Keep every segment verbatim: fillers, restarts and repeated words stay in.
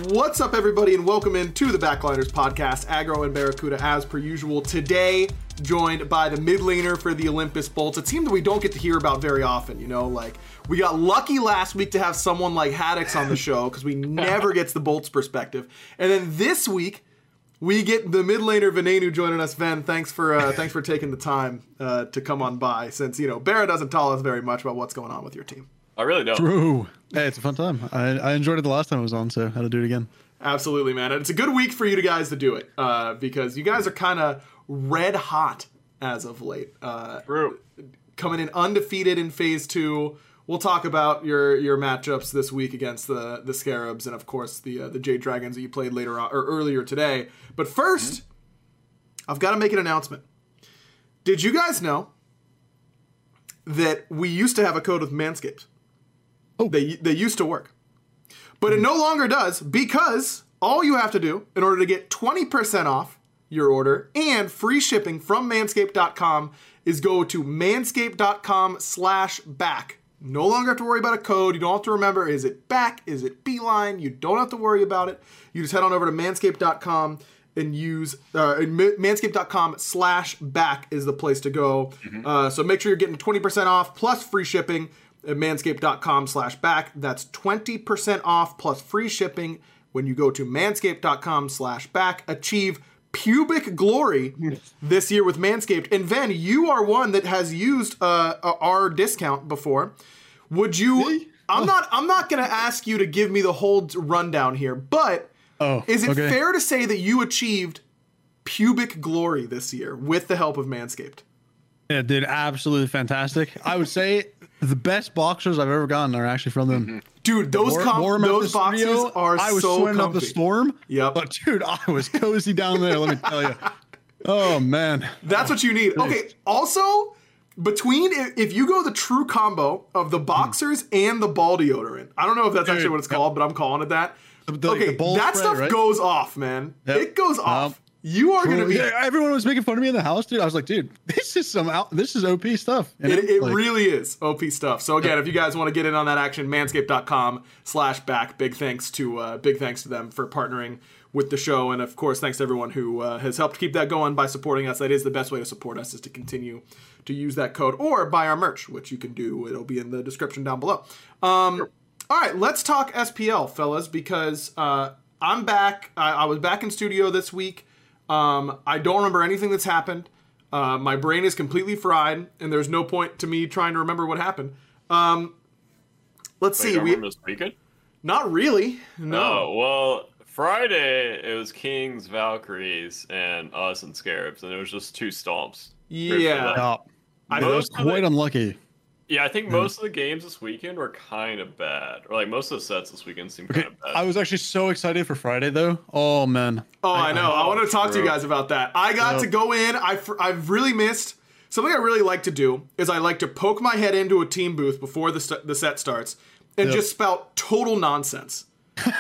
What's up, everybody, and welcome in to the Backliners podcast. Aggro and Barracuda, as per usual. Today, joined by the mid laner for the Olympus Bolts. A team that we don't get to hear about very often, you know? Like, we got lucky last week to have someone like Haddix on the show, because we never gets the Bolts perspective. And then this week, we get the mid laner Venenu joining us. Ven, thanks for uh, thanks for taking the time uh, to come on by, since, you know, Barra doesn't tell us very much about what's going on with your team. I really don't. True. Hey, it's a fun time. I, I enjoyed it the last time I was on, so I had to do it again. Absolutely, man. And it's a good week for you guys to do it, uh, because you guys are kind of red hot as of late. Uh, True. Coming in undefeated in phase two. We'll talk about your your matchups this week against the the Scarabs and, of course, the uh, the Jade Dragons that you played later on or earlier today. But first, mm-hmm. I've got to make an announcement. Did you guys know that we used to have a code with Manscaped? Oh. They they used to work. But it no longer does, because all you have to do in order to get twenty percent off your order and free shipping from manscaped dot com is go to manscaped dot com slash back. No longer have to worry about a code. You don't have to remember, is it back? Is it Beeline? You don't have to worry about it. You just head on over to manscaped dot com and use uh, manscaped dot com slash back is the place to go. Mm-hmm. Uh, so make sure you're getting twenty percent off plus free shipping at manscaped dot com slash back. That's twenty percent off plus free shipping when you go to manscaped dot com slash back. Achieve pubic glory this year with Manscaped. And Ven, you are one that has used uh, our discount before. Would you... Really? I'm not I'm not going to ask you to give me the whole rundown here, but oh, is it okay. fair to say that you achieved pubic glory this year with the help of Manscaped? Yeah, dude, absolutely fantastic. I would say the best boxers I've ever gotten are actually from them. Dude, those War, com- Warm those boxes studio, are I was so sweating comfy. up the storm. Yep. But dude, I was cozy down there, let me tell you. Oh man. That's what you need. Okay, also, between, if you go the true combo of the boxers and the ball deodorant, I don't know if that's Dude, actually what it's called, but I'm calling it that. The- the- okay, the ball that spray, stuff right? goes off, man. Yep. It goes off. Um, you are going to be... Yeah, everyone was making fun of me in the house, dude. I was like, dude, this is some out, this is O P stuff. And It, it like, really is O P stuff. So again, if you guys want to get in on that action, manscaped dot com slash back. Big thanks to uh, big thanks to them for partnering with the show, and of course, thanks to everyone who uh, has helped keep that going by supporting us. That is the best way to support us, is to continue to use that code or buy our merch, which you can do. It'll be in the description down below. Um, sure. All right, let's talk S P L, fellas, because uh, I'm back. I, I was back in studio this week. Um, I don't remember anything that's happened. Uh, my brain is completely fried, and there's no point to me trying to remember what happened. Um, let's Wait, see. you We remember this weekend? not really. No. Oh, well, Friday it was Kings, Valkyries, and us and Scarabs, and it was just two stomps. Yeah. Oh, I that was Most of quite the- unlucky. Yeah, I think most of the games this weekend were kind of bad, or like most of the sets this weekend seemed Okay, kind of bad. I was actually so excited for Friday though. Oh man. Oh, I know. I, Oh, want to talk to you true. guys about that. I got Yep. to go in. I fr- I've really missed something I really like to do is I like to poke my head into a team booth before the st- the set starts and Yep. just spout total nonsense.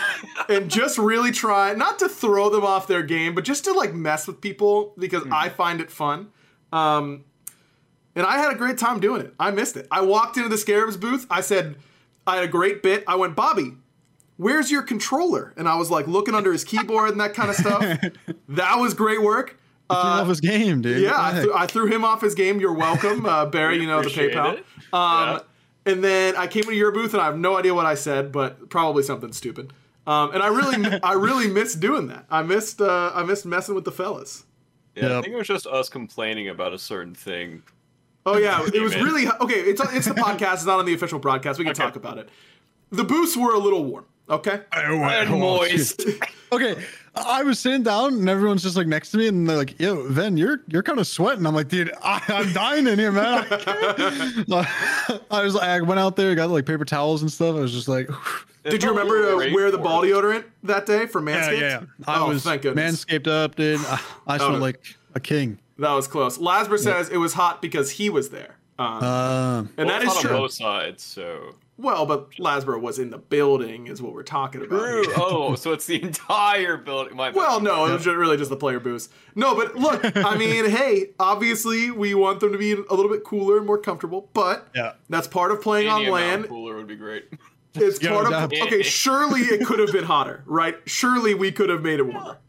And just really try not to throw them off their game, but just to like mess with people because Hmm. I find it fun. Um, and I had a great time doing it. I missed it. I walked into the Scarabs booth. I said, I had a great bit. I went, Bobby, where's your controller? And I was like looking under his keyboard and that kind of stuff. That was great work. Threw him Uh, off his game, dude. yeah, What the I, heck? th- I threw him off his game. You're welcome, uh, Barry. We You know the appreciate PayPal. it. Um, Yeah. And then I came into your booth and I have no idea what I said, but probably something stupid. Um, and I really, I really missed doing that. I missed, uh, I missed messing with the fellas. Yeah, I Yep. think it was just us complaining about a certain thing. Oh yeah, it was Amen. really okay. It's it's the podcast. It's not on the official broadcast. We can Okay. talk about it. The booths were a little warm. Okay. Oh, And oh, moist. shit. Okay, I was sitting down and everyone's just like next to me and they're like, "Yo, Ven, you're you're kind of sweating." I'm like, "Dude, I, I'm dying in here, man." I, can't." I was like, I went out there, got like paper towels and stuff. I was just like, Did you remember to wear the ball deodorant that day for "Yeah, Manscaped? yeah." yeah. I oh, was thank goodness. manscaped up, dude. I, I smelled no. like a king. That was close. Lasber says it was hot because he was there. Um, Um, and that is on true. both sides, so. Well, but Lasborough was in the building, is what we're talking about. True. here. Oh, so it's the entire building. My bad. Well, no, it was ju- really just the player boost. No, but look, I mean, hey, obviously we want them to be a little bit cooler and more comfortable, but Yeah. that's part of playing Any on amount land. cooler would be great. It's Get part on of. the Okay, surely it could have been hotter, right? Surely we could have made it warmer.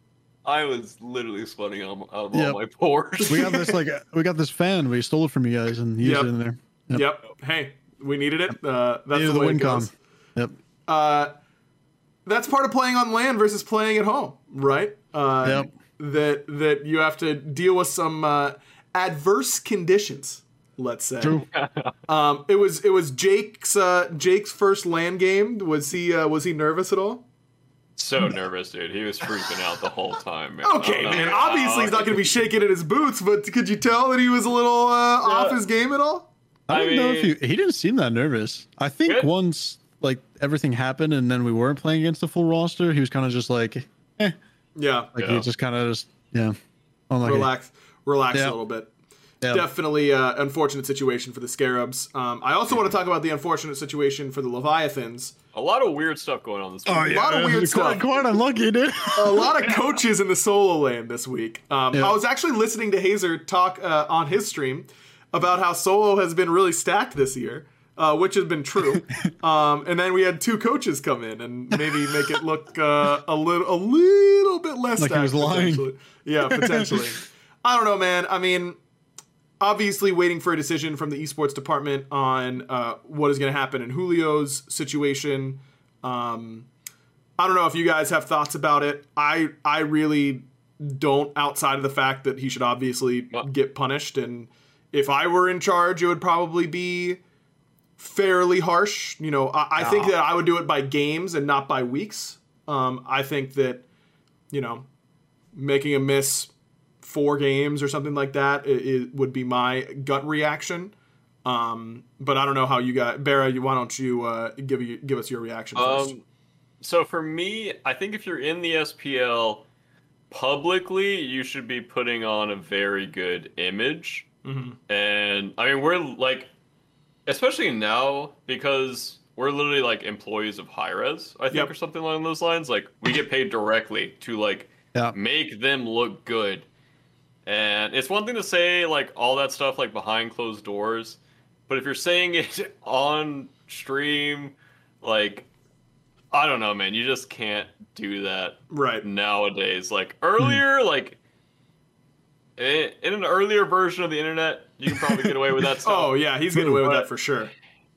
I was literally sweating out, out of Yep. all my pores. We got this like we got this fan. We stole it from you guys and used Yep. it in there. Yep. Yep. Hey, we needed it. Uh, that's Needed the the way it Wincom. goes. Yep. Uh, that's part of playing on land versus playing at home, right? Uh, Yep. That that you have to deal with some uh, adverse conditions. Let's say. True. Um, it was it was Jake's uh, Jake's first land game. Was he uh, was he nervous at all? So nervous, dude. He was freaking out the whole time, man. Okay, I don't know man. how- Obviously, he's not going to be shaking in his boots. But could you tell that he was a little uh, off his game at all? I I don't know if mean- he he didn't seem that nervous. I think Good. once like everything happened and then we weren't playing against the full roster, he was kind of just like, eh, Yeah. like Yeah. he just kind of just yeah, I'm like, Relax, relax Yeah. a little bit. yeah. Definitely uh, unfortunate situation for the Scarabs. Um, I also want to talk about the unfortunate situation for the Leviathans. A lot of weird stuff going on this week. Oh A yeah, lot of weird quite, stuff. Quite unlucky, dude. A lot of coaches in the solo lane this week. Um, Yeah. I was actually listening to Hazer talk uh, on his stream about how solo has been really stacked this year, uh, which has been true. um, and then we had two coaches come in and maybe make it look uh, a little a little bit less Like he stacked. was lying. potentially. Yeah, potentially. I don't know, man. I mean, obviously waiting for a decision from the esports department on uh, what is going to happen in Julio's situation. Um, I don't know if you guys have thoughts about it. I I really don't, outside of the fact that he should obviously Well- get punished. And if I were in charge, it would probably be fairly harsh. You know, I, I think that I would do it by games and not by weeks. Um, I think that, you know, making a miss four games or something like that, it, it would be my gut reaction. Um, but I don't know how you got, Barra. You, why don't you uh, give you give us your reaction first? Um, so for me, I think if you're in the S P L publicly, you should be putting on a very good image. Mm-hmm. And I mean, we're like, especially now, because we're literally like employees of Hi-Rez, I think, Yep. or something along those lines. Like, we get paid directly to like Yeah. make them look good. And it's one thing to say like all that stuff like behind closed doors, but if you're saying it on stream, like, I don't know, man, you just can't do that Right. nowadays. Like earlier, like in, in an earlier version of the internet, you can probably get away with that stuff. Oh yeah, he's getting away with But- that for sure.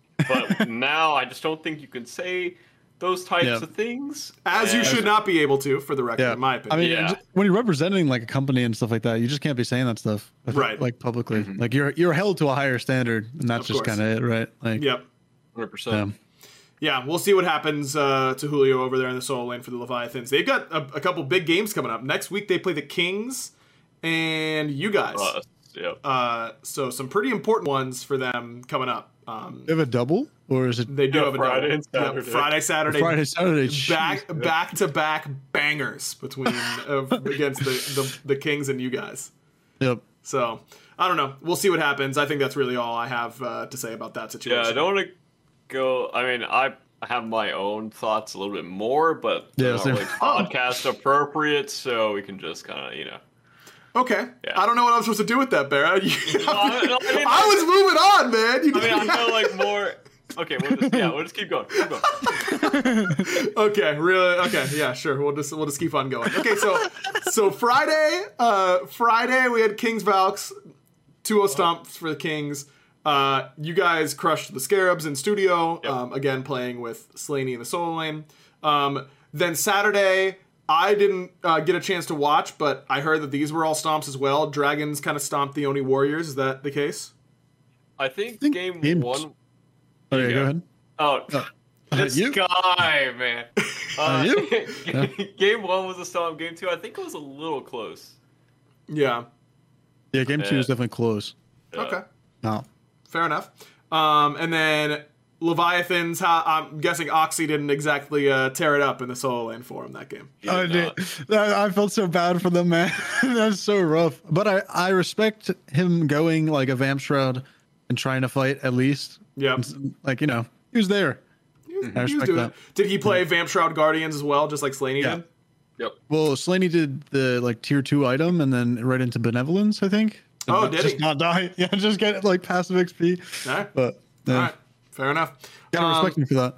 But now I just don't think you can say those types Yeah. of things. As you And- should not be able to, for the record, Yeah, in my I opinion. mean, Yeah. just- when you're representing like a company and stuff like that, you just can't be saying that stuff, Right. Like publicly, Mhm. like you're you're held to a higher standard, and that's Of just course. kind of it, right? Like, yep. one hundred yeah. percent. Yeah, we'll see what happens uh, to Julio over there in the solo lane for the Leviathans. They've got a, a couple big games coming up. Next week they play the Kings and you guys. Uh, yeah. Uh, so some pretty important ones for them coming up. Um, They have a double, or is it they do Yeah, have a Friday double. and Yep, Saturday. Friday, Saturday, Friday, Saturday? back Jeez. back to back bangers between uh, against the, the the Kings and you guys. Yep. So I don't know. We'll see what happens. I think that's really all I have uh, to say about that situation. Yeah, I don't want to go. I mean, I have my own thoughts a little bit more, but Yeah, they're not same. really podcast appropriate, so we can just kind of, you know. Okay. Yeah. I don't know what I'm supposed to do with that, Barra. You- I- no, I mean, I was moving on, man. You I mean, I know like more. Okay, we'll just yeah, we'll just keep going. Keep going. Okay, really? Okay, yeah, sure. We'll just we'll just keep on going. Okay, so so Friday, uh, Friday we had Kings Valks, two oh stomps for the Kings. Uh, you guys crushed the Scarabs in studio. Yep. Um, again, playing with Slaney in the solo lane. Um, then Saturday, I didn't uh, get a chance to watch, but I heard that these were all stomps as well. Dragons kind of stomped the Oni Warriors. Is that the case? I think, think game games- one. Okay, Yeah. go ahead. Oh, Uh, this you? guy, man. Uh, you? Yeah. Game one was a stomp. Game two, I think it was a little close. Yeah. Yeah, game two Yeah. is definitely close. Yeah. Okay. No. Fair enough. Um, and then Leviathans, how, I'm guessing Oxy didn't exactly uh, tear it up in the solo lane for him that game. He I did did. not. I I felt so bad for them, man. That's so rough. But I, I respect him going like a Vamp Shroud and trying to fight at least. Yeah. Like, you know, he was there. He was, I he was respect doing that. it. Did he play Vamp Shroud Guardians as well, just like Slaney Yeah. did? Yep. Well, Slaney did the like tier two item and then right into Benevolence, I think. And Oh, not- did just he? not die. Yeah, just get like passive X P. All right. But yeah, All right. Fair enough. gotta Um, respect him for that.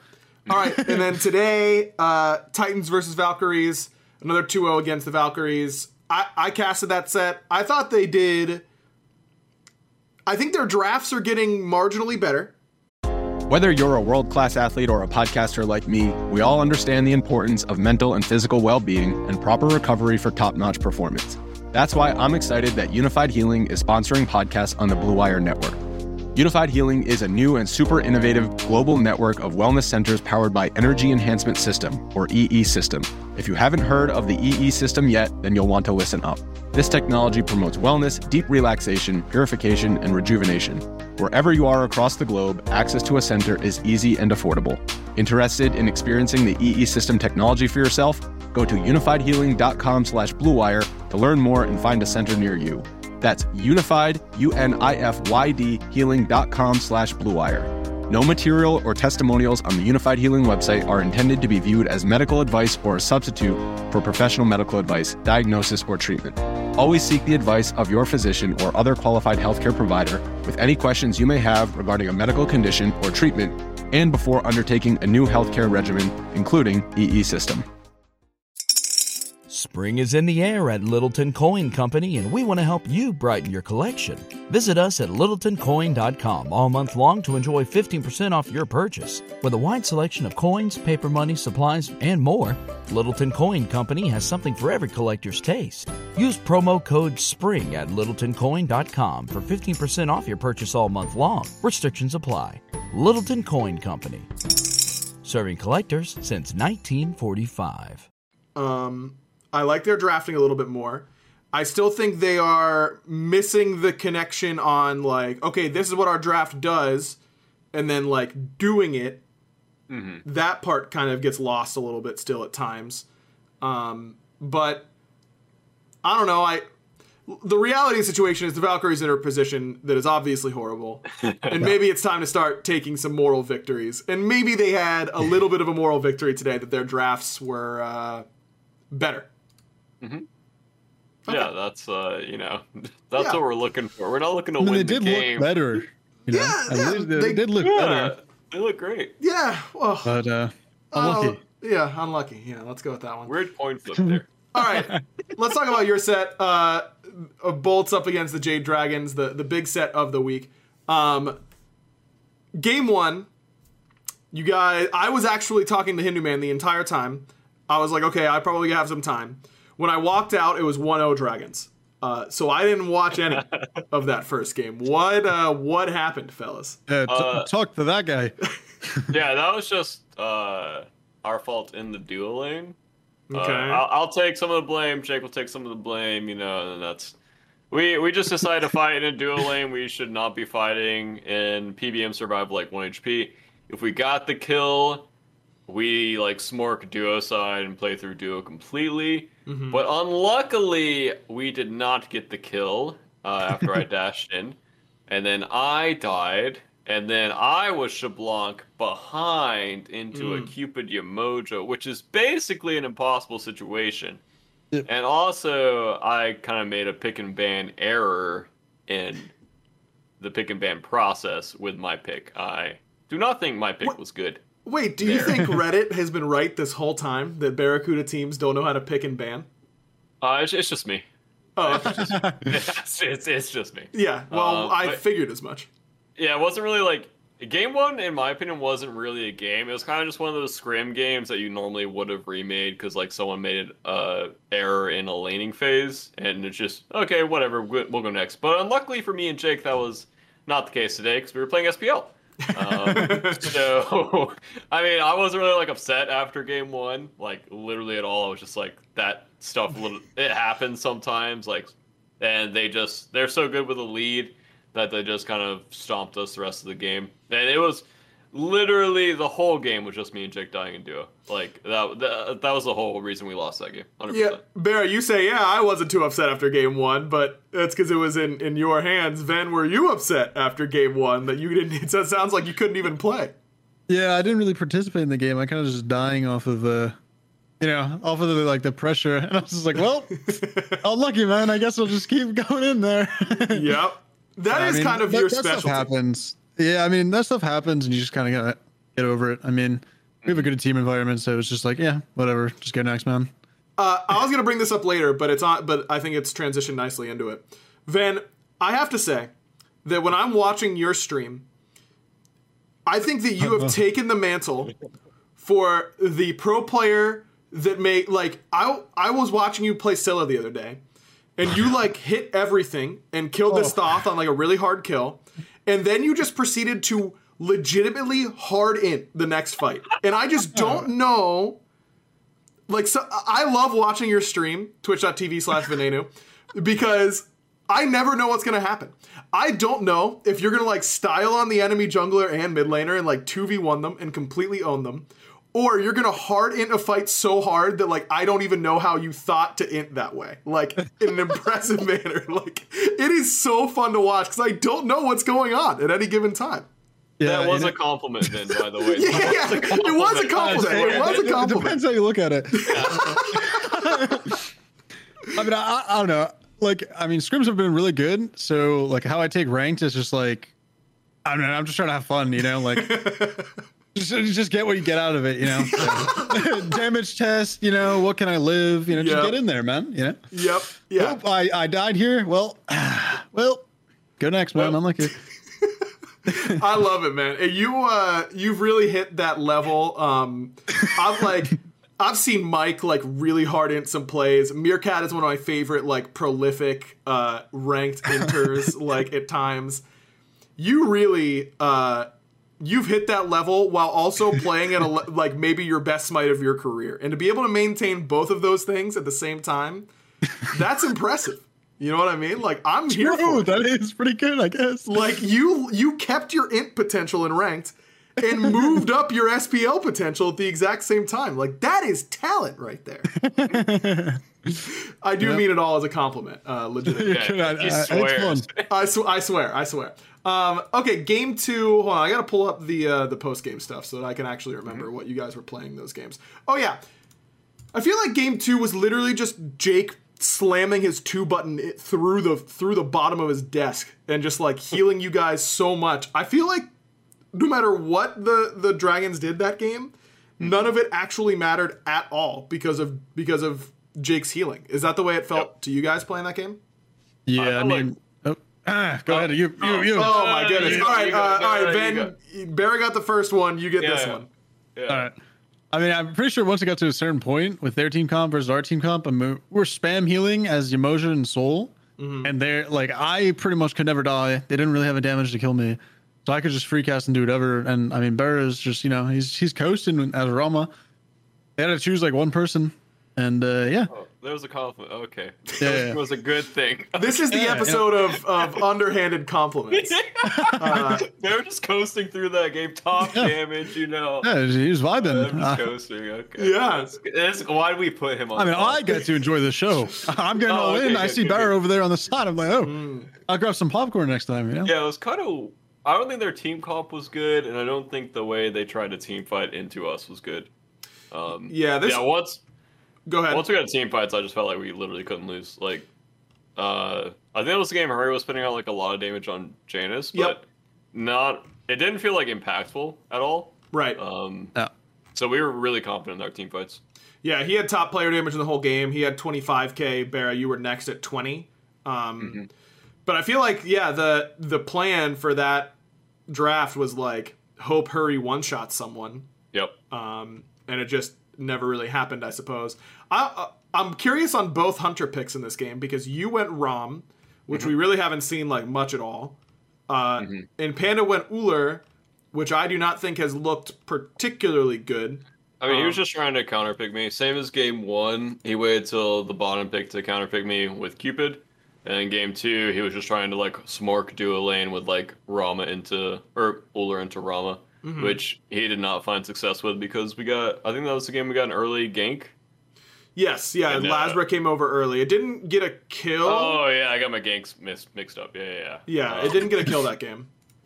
All right, and then today, uh, Titans versus Valkyries, another two oh against the Valkyries. I, I casted that set. I thought they did... I think their drafts are getting marginally better. Whether you're a world-class athlete or a podcaster like me, we all understand the importance of mental and physical well-being and proper recovery for top-notch performance. That's why I'm excited that Unified Healing is sponsoring podcasts on the Blue Wire Network. Unified Healing is a new and super innovative global network of wellness centers powered by Energy Enhancement System, or E E System. If you haven't heard of the E E System yet, then you'll want to listen up. This technology promotes wellness, deep relaxation, purification, and rejuvenation. Wherever you are across the globe, access to a center is easy and affordable. Interested in experiencing the E E System technology for yourself? Go to unified healing dot com slash blue wire to learn more and find a center near you. That's unified, U N I F Y D, healing dot com slash blue wire. No material or testimonials on the Unified Healing website are intended to be viewed as medical advice or a substitute for professional medical advice, diagnosis, or treatment. Always seek the advice of your physician or other qualified healthcare provider with any questions you may have regarding a medical condition or treatment and before undertaking a new healthcare regimen, including E E System. Spring is in the air at Littleton Coin Company, and we want to help you brighten your collection. Visit us at littleton coin dot com all month long to enjoy fifteen percent off your purchase. With a wide selection of coins, paper money, supplies, and more, Littleton Coin Company has something for every collector's taste. Use promo code SPRING at littleton coin dot com for fifteen percent off your purchase all month long. Restrictions apply. Littleton Coin Company. Serving collectors since nineteen forty-five. Um... I like their drafting a little bit more. I still think they are missing the connection on, like, okay, this is what our draft does, and then, like, doing it. Mm-hmm. That part kind of gets lost a little bit still at times. Um, but, I don't know, I... The reality of the situation is the Valkyries are in a position that is obviously horrible. And maybe it's time to start taking some moral victories. And maybe they had a little bit of a moral victory today that their drafts were uh, better. Mm-hmm. Okay. Yeah, that's uh, you know, that's Yeah. what we're looking for. We're not looking to I mean, win they the did game. look better. You know? Yeah, At yeah, least they, they- they did look Yeah, better. they look great. Yeah, well... But uh, uh, unlucky. yeah, unlucky. Yeah, let's go with that one. Weird coin flip there. All right, let's talk about your set. Uh, uh, Bolts up against the Jade Dragons, the, the big set of the week. Um, game one, you guys... I was actually talking to Hindu Man the entire time. I was like, okay, I probably have some time. When I walked out, it was one oh Dragons. Uh, so I didn't watch any of that first game. What uh, what happened, fellas? Yeah, t- Uh, talk to that guy. Yeah, that was just uh, our fault in the duo lane. Okay. Uh, I'll, I'll take some of the blame. Jake will take some of the blame. You know, and that's we we just decided to fight in a duo lane. We should not be fighting in P B M survival like one H P. If we got the kill, we like smork duo side and play through duo completely. Mm-hmm. But unluckily, we did not get the kill uh, after I dashed in, and then I died. And then I was Shablanc behind into mm. a Cupid Yamojo, which is basically an impossible situation. Yep. And also, I kind of made a pick and ban error in the pick and ban process with my pick. I do not think my pick what? was good. Wait, do you there. think Reddit has been right this whole time that Barracuda teams don't know how to pick and ban? Uh, it's, it's just me. Oh, it's, just, it's, it's, it's just me. Yeah, well, um, I but, figured as much. Yeah, it wasn't really like... Game one, in my opinion, wasn't really a game. It was kind of just one of those scrim games that you normally would have remade because like someone made an uh, error in a laning phase, and it's just, okay, whatever, we'll go next. But unluckily for me and Jake, that was not the case today because we were playing S P L. um, so, I mean, I wasn't really like upset after game one, like literally at all. I was just like, that stuff, it happens sometimes, like, and they just, they're so good with a lead that they just kind of stomped us the rest of the game. And it was literally the whole game was just me and Jake dying in duo. Like, that that, that was the whole reason we lost that game. one hundred percent. Yeah, Barry, you say, yeah, I wasn't too upset after game one, but that's because it was in, in your hands. Ven, were you upset after game one that you didn't, it sounds like you couldn't even play? Yeah, I didn't really participate in the game. I kind of just dying off of the, you know, off of the, like, the pressure. And I was just like, well, unlucky, man. I guess I'll just keep going in there. Yep. That I is mean, kind of that, your that specialty. Stuff happens. Yeah, I mean, that stuff happens, and you just kind of gotta get over it. I mean, We have a good team environment, so it's just like, yeah, whatever, just go next, man. Uh, I was gonna bring this up later, but it's not. But I think it's transitioned nicely into it. Van, I have to say that when I'm watching your stream, I think that you have taken the mantle for the pro player that may like. I I was watching you play Scylla the other day, and you like hit everything and killed this Oh. Thoth on like a really hard kill, and then you just proceeded to legitimately hard in the next fight, and I just don't know. Like, so I love watching your stream, twitch.tv slash Venenu, because I never know what's going to happen. I don't know if you're going to, like, style on the enemy jungler and mid laner and, like, two v one them and completely own them, or you're going to hard int a fight so hard that, like, I don't even know how you thought to int that way. Like, in an impressive manner. Like, it is so fun to watch because I don't know what's going on at any given time. Yeah, That was you a know, compliment, then, by the way. Yeah, yeah, it was a compliment. It was a it compliment. depends how you look at it. I mean, I, I don't know. Like, I mean, scrims have been really good. So, like, how I take ranked is just like, I don't know. I'm just trying to have fun, you know? Like, just, just get what you get out of it, you know? So, damage test, you know? What can I live? You know, just Yep. get in there, man. You know? Yep. Yeah. Oh, I, I died here. Well, well, go next, man. Well. I'm like, I love it, man. And You uh, you've really hit that level. Um, I've like, I've seen Mike like really hard in some plays. Meerkat is one of my favorite like prolific uh, ranked inters. Like at times, you really uh, you've hit that level while also playing at a le- like maybe your best smite of your career, and to be able to maintain both of those things at the same time, that's impressive. You know what I mean? Like I'm here for oh, it. that is pretty good, I guess. Like you you kept your int potential in ranked and moved up your S P L potential at the exact same time. Like that is talent right there. I do Yep. mean it all as a compliment, uh, legitimately. Yeah, I- he I- it's swears. fun. I, sw- I swear, I swear. Um, okay, game two. Hold on, I gotta pull up the uh, the post game stuff so that I can actually remember what you guys were playing those games. Oh yeah, I feel like game two was literally just Jake slamming his two button i- through the through the bottom of his desk and just like healing you guys so much. I feel like no matter what the the Dragons did that game, none of it actually mattered at all because of because of Jake's healing. Is that the way it felt Yep. to you guys playing that game? Yeah, I, feel mean, oh, ah, go Oh, ahead. You, you, you. Oh my Uh, goodness! you- all right, you go. uh, No, all no, right, you Ben. Barry got the first one. You get Yeah, this yeah. one. Yeah. All right. I mean, I'm pretty sure once it got to a certain point with their team comp versus our team comp, I mean, we're spam healing as Yamoja and Soul, and they're like, I pretty much could never die. They didn't really have a damage to kill me, so I could just free cast and do whatever. And I mean, Barra is just, you know, he's he's coasting as Rama. They had to choose like one person, and uh, yeah, Oh, there was a compliment. Okay. Yeah, That yeah. was a good thing. This is the Yeah, episode of, of underhanded compliments. Uh, they were just coasting through that game. Top Yeah. damage, you know. yeah, he was I'm vibing. just Uh, coasting. Okay. Yeah. That's, that's, why did we put him on? I mean, top? I get to enjoy the show. I'm getting Oh, all okay, in. I good, see good, Barra good. over there on the side. I'm like, oh, I'll grab some popcorn next time. You know? Yeah, it was kind of. I don't think their team comp was good, and I don't think the way they tried to team fight into us was good. Um, Yeah, this- Yeah, once go ahead. once we got team fights, I just felt like we literally couldn't lose. Like, uh, I think it was the game Hurry was putting out like a lot of damage on Janus, but Yep. not. It didn't feel like impactful at all. Right. Um, Yeah. so we were really confident in our team fights. Yeah, he had top player damage in the whole game. He had twenty-five K. Barra, you were next at twenty. Um, But I feel like, yeah, the the plan for that draft was like hope Hurry one shot someone, Yep. um, and it just never really happened, I suppose. I, uh, I'm curious on both Hunter picks in this game because you went Rom, which we really haven't seen like much at all, uh, and Panda went Uller, which I do not think has looked particularly good. I mean, he was Um, just trying to counterpick me. Same as game one, he waited till the bottom pick to counterpick me with Cupid. And in game two, he was just trying to like smork do a lane with like Rama into or Uller into Rama, Mm-hmm. which he did not find success with because we got. I think that was the game we got an early gank. Yes, yeah, And, uh, Lasbra came over early. It didn't get a kill. Oh yeah, I got my ganks mis- mixed up. Yeah, yeah, yeah. Yeah, Um, it didn't get a kill that game.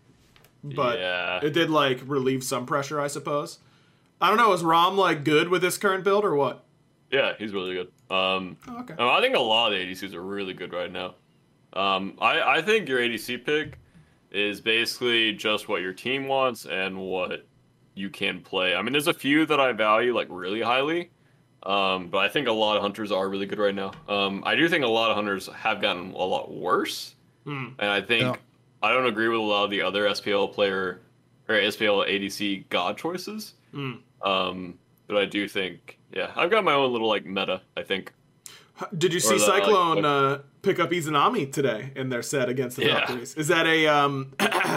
But yeah. it did like relieve some pressure, I suppose. I don't know, is Rom like good with this current build or what? Yeah, he's really good. Um, Oh, okay. I think a lot of the A D Cs are really good right now. Um, I, I think your A D C pick is basically just what your team wants and what you can play. I mean, there's a few that I value like really highly, um, but I think a lot of hunters are really good right now. Um, I do think a lot of hunters have gotten a lot worse, Mm. and I think Yeah. I don't agree with a lot of the other S P L player or S P L A D C god choices. Mm. Um, but I do think, yeah, I've got my own little like meta. I think. Did you see the, like, Cyclone like- uh, pick up Izanami today in their set against the Yeah. Valkyries? Is that a um,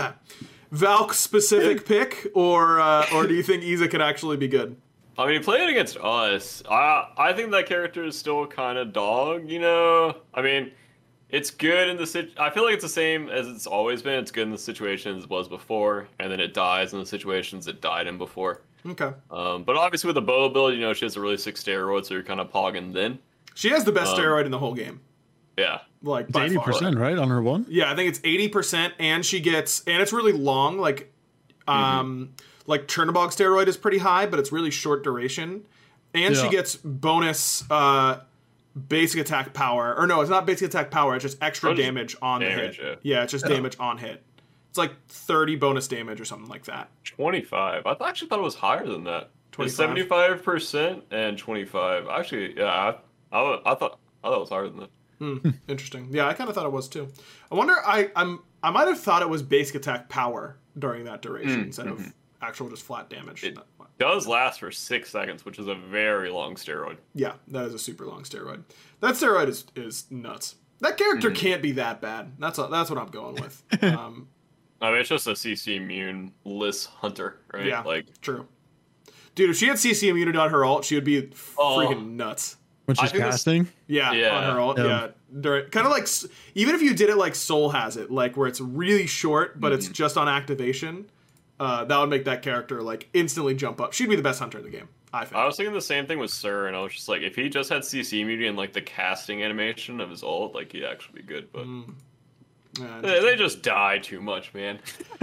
Valk specific pick, or uh, or do you think Iza could actually be good? I mean, playing against us, I I think that character is still kind of dog. You know, I mean, it's good in the sit. I feel like it's the same as it's always been. It's good in the situations it was before, and then it dies in the situations it died in before. Okay. Um, but obviously with the bow ability, you know, she has a really sick steroid, so you're kind of pogging then. She has the best Um, steroid in the whole game. Yeah. Like It's by eighty far. percent, right, on her one? Yeah, I think it's eighty percent, and she gets, and it's really long. Like, um, like Chernobog steroid is pretty high, but it's really short duration, and she Yeah. gets bonus uh, basic attack power. Or no, it's not basic attack power. It's just extra Oh, just damage on damage, the hit. yeah. Yeah, it's just damage on hit. It's like thirty bonus damage or something like that. twenty-five. I th- actually thought it was higher than that. It's twenty-five? seventy-five percent and twenty-five. Actually, yeah, I, I, wa- I thought I thought it was higher than that. Hmm, interesting. Yeah, I kind of thought it was too. I wonder. I I'm I might have thought it was basic attack power during that duration Mm, instead of actual just flat damage. It does last for six seconds, which is a very long steroid. Yeah, that is a super long steroid. That steroid is is nuts. That character can't be that bad. That's a, that's what I'm going with. Um, I mean, it's just a C C immune-less hunter, right? yeah, Like, true. Dude, if she had C C immunity on her ult, she would be Oh. freaking nuts. When I she's think this- casting? Yeah, Yeah. on her ult. Yeah, Yeah. During, kind of like s- even if you did it like Soul has it, like where it's really short, but it's just on activation. Uh, that would make that character like instantly jump up. She'd be the best hunter in the game, I think. I was thinking the same thing with Sir, and I was just like, if he just had C C immunity and like the casting animation of his ult, like he'd actually be good. But Yeah, they, they just die too much, man.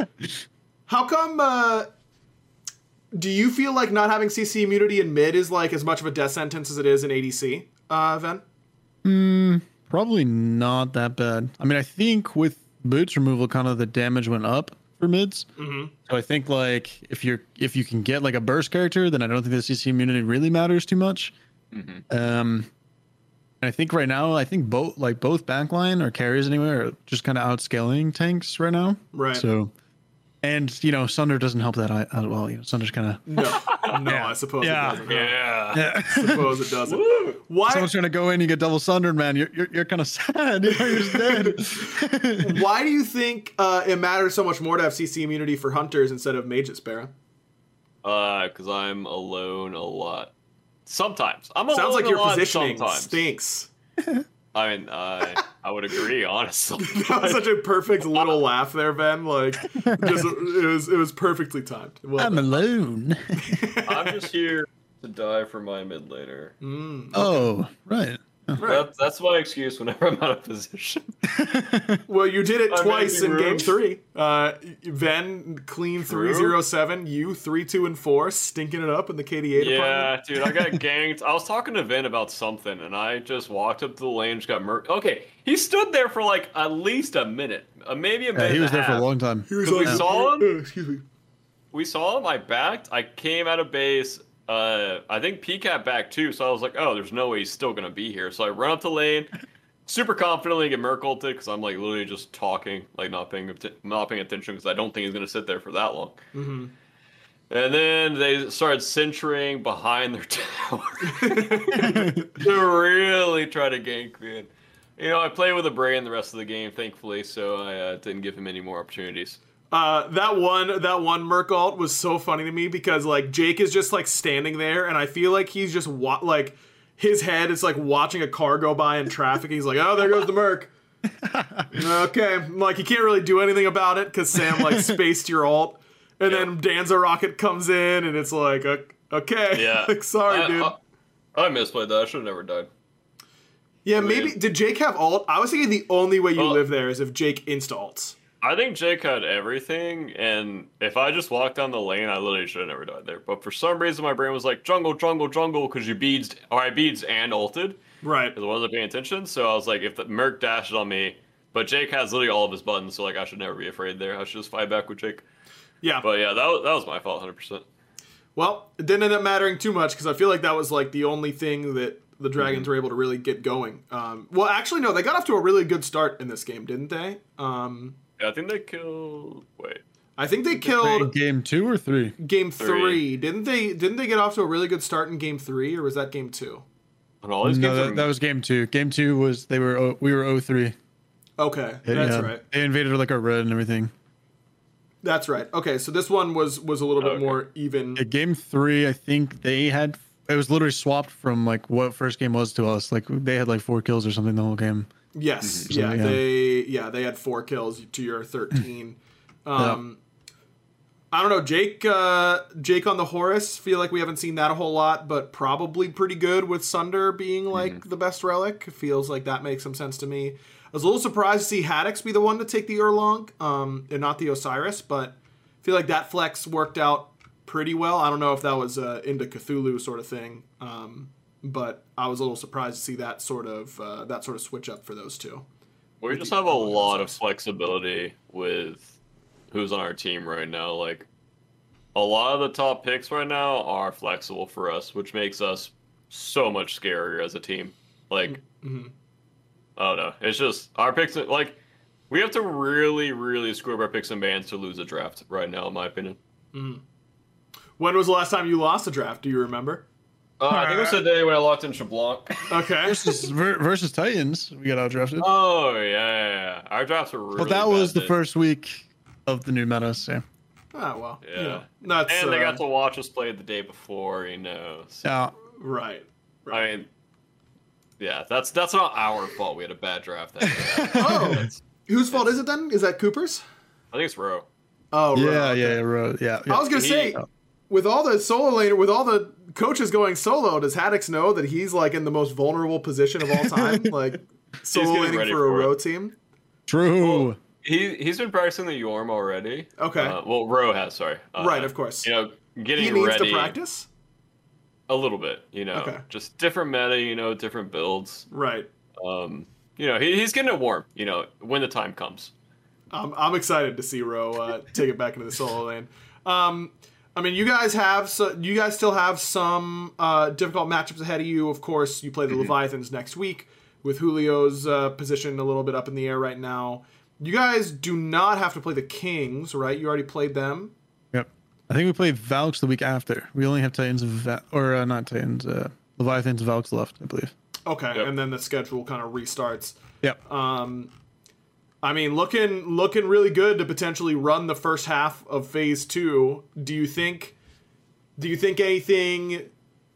How come? Uh, do you feel like not having C C immunity in mid is like as much of a death sentence as it is in A D C, uh, Ven? Probably not that bad. I mean, I think with boots removal, kind of the damage went up for mids. Mm-hmm. So I think like if you're if you can get like a burst character, then I don't think the C C immunity really matters too much. Mm-hmm. Um, and I think right now, I think both like both backline or carries anyway are just kind of outscaling tanks right now. Right. So, and you know, Sunder doesn't help that out out well. You know, Sunder's kind of No, no, I suppose Yeah. it doesn't. Yeah. yeah. I suppose it doesn't. Why? Someone's trying to go in, you get double sundered, man. You're you're, you're kind of sad. You know, you're just dead. Why do you think uh, it matters so much more to have C C immunity for hunters instead of mages, Barra? Uh, because I'm alone a lot. Sometimes I'm alone Sounds like a your lot positioning sometimes. stinks. I mean, I I would agree, honestly. That was such a perfect little laugh there, Ben. Like, just, it was it was perfectly timed. Well I'm done. alone. I'm just here to die for my mid laner. Oh, right. That, that's my excuse whenever I'm out of position. Well, you did it I'm twice in making game room. three. Uh, Ven clean three zero seven. You three two and four, stinking it up in the K D A department. Yeah, dude, I got ganked. I was talking to Vin about something, and I just walked up to the lane, just got murked. Okay, he stood there for like at least a minute, uh, maybe a minute. Yeah, he was and there for a half. long time. He was Because we like, saw him? uh, excuse me. We saw him. I backed. I came out of base. Uh, I think P CAT back too. So I was like, oh, there's no way he's still gonna be here. So I run up the lane, super confidently get Merc ulted because I'm like literally just talking, like not paying atten- not paying attention because I don't think he's gonna sit there for that long. Mm-hmm. And then they started centering behind their tower to really try to gank me. And, you know, I played with a brain the rest of the game, thankfully, so I uh, didn't give him any more opportunities. Uh, that one, that one Merc ult was so funny to me because like Jake is just like standing there, and I feel like he's just wa- like his head is like watching a car go by in traffic. He's like, oh, there goes the Merc. Okay, like he can't really do anything about it because Sam like spaced your ult, and Yeah. then Danza Rocket comes in, and it's like, o- okay, Yeah. like, sorry, I, dude. I, I misplayed that. I should have never died. yeah, maybe did Jake have ult? I was thinking the only way you Well- live there is if Jake insta ults. I think Jake had everything, and if I just walked down the lane, I literally should have never died there. But for some reason, my brain was like, jungle, jungle, jungle, because you beads, or I beads and ulted, Right. because I wasn't paying attention. So I was like, if the Merc dashed on me, but Jake has literally all of his buttons, so like I should never be afraid there. I should just fight back with Jake. Yeah. But yeah, that was, that was my fault, one hundred percent. Well, it didn't end up mattering too much because I feel like that was like the only thing that the Dragons mm-hmm. were able to really get going. Um, well, actually, no, they got off to a really good start in this game, didn't they? Um, yeah, I think they killed. Wait, I think they killed game two or three. Game three. three, didn't they? Didn't they get off to a really good start in game three, or was that game two? No, that, that was game two. Game two was they were we were oh three. Okay, that's yeah, right. They invaded like our red and everything. That's right. Okay, so this one was was a little bit okay. more even. Yeah, game three, I think they had it was literally swapped from like what first game was to us. Like they had like four kills or something the whole game. Yes, So, yeah, yeah, they yeah they had four kills to your thirteen. um, yeah. I don't know, Jake. Uh, Jake on the Horus. Feel like we haven't seen that a whole lot, but probably pretty good with Sunder being like mm-hmm. the best relic. Feels like that makes some sense to me. I was a little surprised to see Haddix be the one to take the Erlong, um, and not the Osiris, but I feel like that flex worked out pretty well. I don't know if that was uh, into Cthulhu sort of thing, um, but I was a little surprised to see that sort of uh, that sort of switch up for those two. We just have a lot of flexibility with who's on our team right now. Like a lot of the top picks right now are flexible for us, which makes us so much scarier as a team. Like. Mm-hmm. I don't know. It's just our picks. Like, we have to really, really screw up our picks and bans to lose a draft right now, in my opinion. Mm. When was the last time you lost a draft? Do you remember? Uh, I think it was the day when I locked in Shablanc. Okay. versus versus Titans, we got outdrafted. Oh yeah, yeah, yeah. Our drafts were really. But that was the then. first week of the new meta. So. Oh well. Yeah. You know, that's, and they uh, got to watch us play the day before, you know. So. Yeah. Right. right. I mean. Yeah, that's that's not our fault. We had a bad draft. That day. Oh, That's- whose fault is it then? Is that Cooper's? I think it's Roe. Oh, Yeah, right, yeah, okay. yeah, right, yeah, yeah. I was gonna He- say, with all the solo laner, with all the coaches going solo, does Haddix know that he's like in the most vulnerable position of all time, like solo getting laning ready for a for it. Roe team? True. Well, he he's been practicing the Yorm already. Okay. Uh, well, Roe has. Sorry. Uh, Right, of course. You know, getting He needs ready to practice. a little bit. You know, Okay. just different meta. You know, different builds. Right. Um, you know, he, he's getting it warm. You know, when the time comes. Um, I'm excited to see Roe uh, take it back into the solo lane. Um, I mean, you guys have so you guys still have some uh, difficult matchups ahead of you. Of course, you play the Leviathans next week with Julio's uh, position a little bit up in the air right now. You guys do not have to play the Kings, right? You already played them. Yep. I think we played Valks the week after. We only have Titans and Va- or uh, not Titans, uh, Leviathans and Valks left, I believe. Okay, Yep. and then the schedule kind of restarts. Yep. Um, I mean, looking looking really good to potentially run the first half of phase two. Do you think? Do you think anything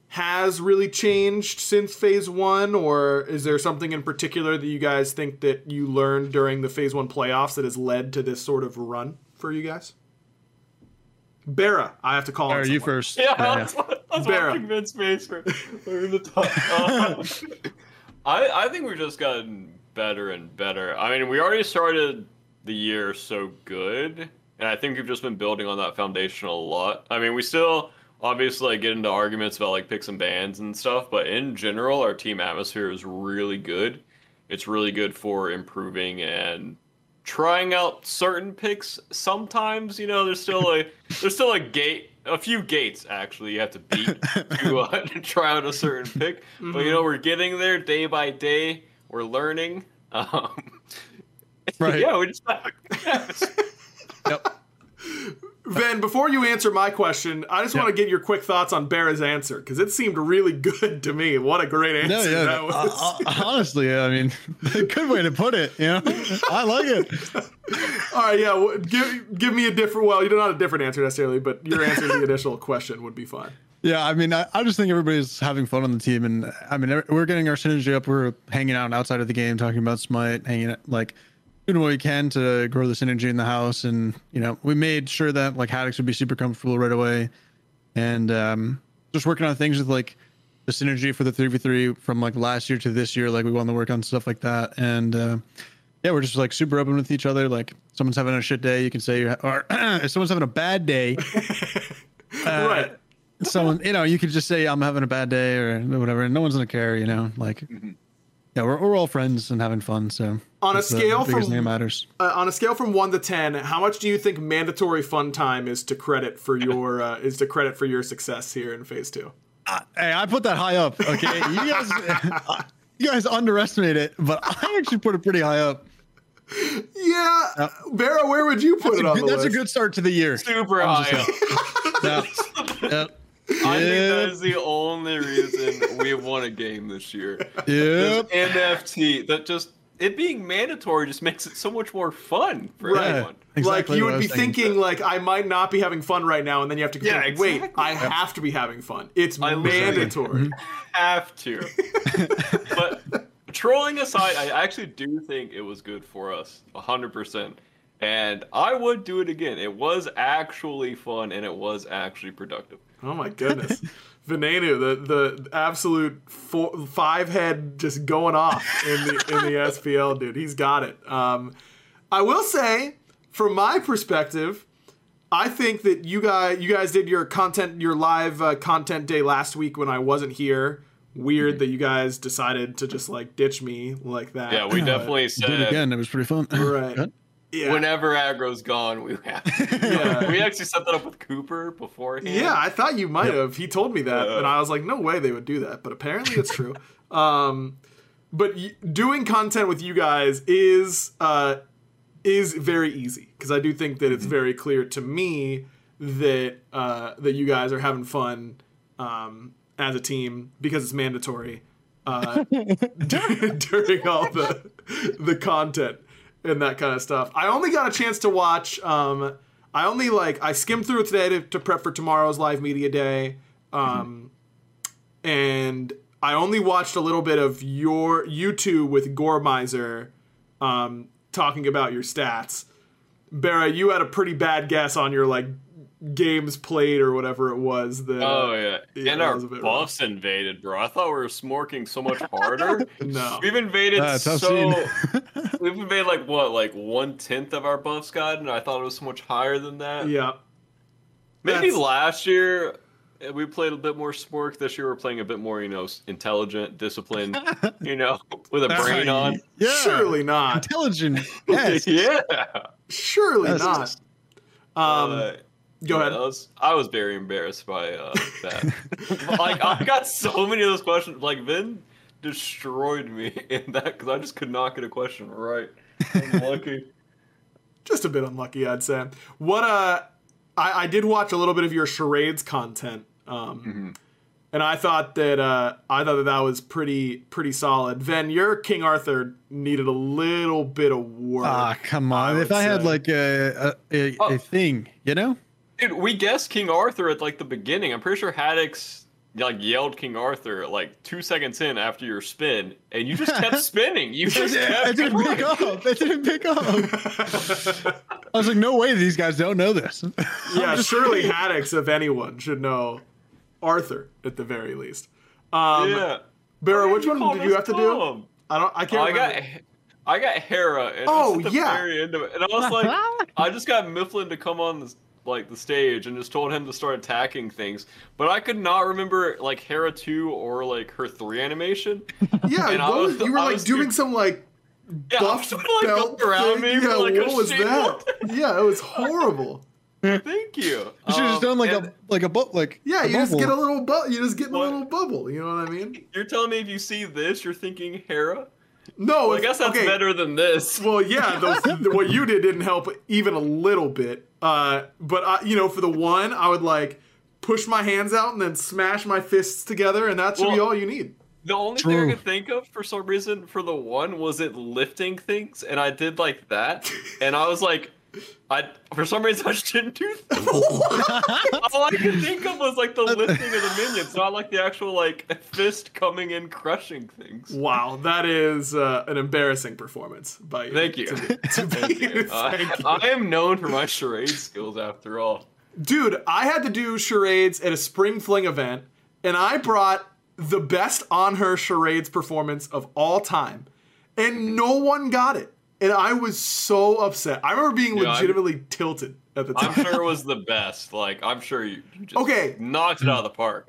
has really changed since phase one, or is there something in particular that you guys think that you learned during the phase one playoffs that has led to this sort of run for you guys? Barra, I have to call. Are on you someone. first? Yeah, that's what, that's Barra. what convinced me for we're in the top. Uh, I I think we've just gotten better and better. I mean, we already started the year so good, and I think we've just been building on that foundation a lot. I mean, we still obviously like, get into arguments about like picks and bans and stuff, but in general, our team atmosphere is really good. It's really good for improving and trying out certain picks. Sometimes, you know, there's still a there's still a gate, a few gates actually you have to beat to, uh, to try out a certain pick. Mm-hmm. But you know, we're getting there day by day. We're learning. Um, Right. Yeah, we just. Yep. Van, before you answer my question, I just Yeah. want to get your quick thoughts on Barra's answer, because it seemed really good to me. What a great answer No, yeah. that was. uh, uh, honestly, yeah, I mean, good way to put it. You know, I like it. All right, yeah, well, give, give me a different, well, you're not a different answer necessarily, but your answer to the initial question would be fine. Yeah, I mean, I, I just think everybody's having fun on the team, and I mean, we're getting our synergy up. We're hanging out outside of the game, talking about Smite, hanging out, like doing what we can to grow the synergy in the house. And you know, we made sure that like Haddix would be super comfortable right away, and um, just working on things with like the synergy for the three v three from like last year to this year. Like we want to work on stuff like that, and uh, yeah, we're just like super open with each other. Like someone's having a shit day, you can say, or if someone's having a bad day, uh, Right. someone, you know, you could just say I'm having a bad day or whatever, and no one's gonna care, you know. Like, Yeah, we're, we're all friends and having fun. So On a that's the scale biggest from thing that matters. uh, on a scale from one to ten, how much do you think mandatory fun time is to credit for your uh, is to credit for your success here in phase two? Uh, hey, I put that high up. Okay, you guys, you guys underestimate it, but I actually put it pretty high up. Yeah, uh, Vera, where would you put That's, it a, on good, the that's list? a good start to the year. Super high up. Yeah. Yeah. I think Yep. that is the only reason we have won a game this year. Yep. This N F T, that just it being mandatory just makes it so much more fun for Right. everyone. Exactly like you what I would be was thinking. thinking, like I might not be having fun right now, and then you have to Yeah, think, wait, exactly. I have to be having fun. It's I literally- mandatory. Have to. But trolling aside, I actually do think it was good for us, one hundred percent. And I would do it again. It was actually fun, and it was actually productive. Oh my goodness. Venenu, the the absolute four, five head just going off in the in the S P L, dude. He's got it. Um, I will say, from my perspective, I think that you guys you guys did your content your live uh, content day last week when I wasn't here. Weird that you guys decided to just like ditch me like that. Yeah, we But- definitely Did it said again. It was pretty fun. Right. Good. Yeah. whenever aggro's gone, we have. Yeah. We actually set that up with Cooper beforehand. Yeah, I thought you might Yep. have. He told me that, Yeah. and I was like, no way they would do that. But apparently it's true. um, but y- doing content with you guys is uh, is very easy because I do think that it's very clear to me that uh, that you guys are having fun um, as a team because it's mandatory uh, during all the the content and that kind of stuff. I only got a chance to watch. Um, I only like I skimmed through it today to, to prep for tomorrow's live media day, um, and I only watched a little bit of your you two with Gormizer um, talking about your stats. Barra, you had a pretty bad guess on your like games played or whatever it was. That, Oh yeah, Yeah, and that our was a bit buffs invaded, bro. I thought we were smorking so much harder. No. We've invaded Ah, tough so. scene. We've invaded like what, like one tenth of our buffs got, and I thought it was so much higher than that. Yeah. Maybe That's- last year uh, we played a bit more spork. This year we're playing a bit more, you know, s- intelligent, disciplined, you know, with a brain on. Yeah. Surely not. Intelligent. Yes. Yeah. Surely Yes. not. Um, Uh, go yeah, ahead. I was, I was very embarrassed by uh, that. Like, I got so many of those questions. Like, Vin destroyed me in that because I just could not get a question right. I'm lucky. Just a bit unlucky, I'd say. What uh, I, I did watch a little bit of your charades content, um, Mm-hmm. and I thought that uh, I thought that that was pretty pretty solid. Ven, your King Arthur needed a little bit of work. Ah, come on. I If would I had say. like a a, a, Oh. a thing, you know? Dude, we guessed King Arthur at like the beginning. I'm pretty sure Haddix like yelled King Arthur like two seconds in after your spin, and you just kept spinning. You just I kept didn't going. pick up. I didn't pick up. I was like, no way these guys don't know this. Yeah, surely Haddix, if anyone, should know Arthur at the very least. Um, Yeah. Barra, Why which you one called did you us have to do? dumb? I don't. I Oh, can't I remember. got, I got Hera, and Oh, it was at the yeah. very end of it, and I was like, I just got Mifflin to come on the like the stage and just told him to start attacking things, but I could not remember like Hera two or like her three animation. Yeah, And I what was, was- you were I like was doing too- some like Yeah, I was buff trying to, like, belt go around thing. me Yeah, for, like, a what was shield. that? Yeah, it was horrible. Thank you. You should have just Um, done like and a like a boat like Yeah, a you just bubble. get a little bu- You just get in a What? little bubble. You know what I mean? You're telling me if you see this, you're thinking Hera? No, Well, I if- guess that's okay. better than this. Well, yeah, those, what you did didn't help even a little bit. Uh, but I, you know, for the one, I would like push my hands out and then smash my fists together, and that should be Well- all you need. The only thing True. I could think of for some reason for the one was it lifting things, and I did like that, and I was like, I for some reason I just didn't do that. All I could think of was like the lifting of the minions, not like the actual like fist coming in crushing things. Wow, that is uh, an embarrassing performance by you. Thank you. To be, to be- Thank you. Uh, thank you. I am known for my charade skills, after all. Dude, I had to do charades at a Spring Fling event, and I brought the best on her charades performance of all time, and no one got it. And I was so upset. I remember being Yeah, I'm- legitimately tilted at the I'm time. sure it was the best. Like I'm sure you, you just Okay. knocked it out of the park.